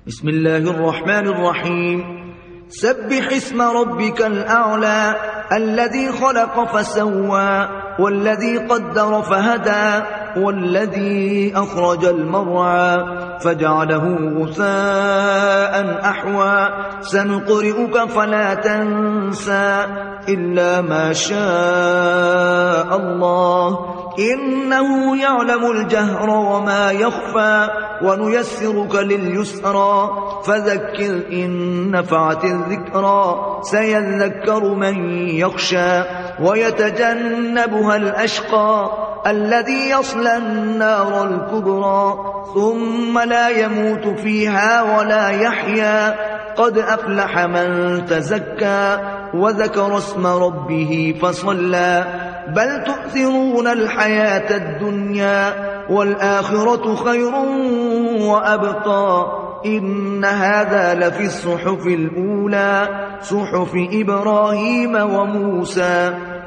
بسم الله الرحمن الرحيم. سبح اسم ربك الأعلى الذي خلق فسوى والذي قدر فهدى والذي أخرج المرعى فجعله غثاء أحوى سنقرئك فلا تنسى إلا ما شاء الله إنه يعلم الجهر وما يخفى ونيسرك لليسرى فذكر إن نفعت الذكرى سيذكر من يخشى ويتجنبها الأشقى الذي يصلى النار الكبرى ثم لا يموت فيها ولا يحيا قد أفلح من تزكى وذكر اسم ربه فصلى بل تؤثرون الحياة الدنيا والآخرة خير وأبقى إن هذا لفي الصحف الأولى صحف إبراهيم وموسى.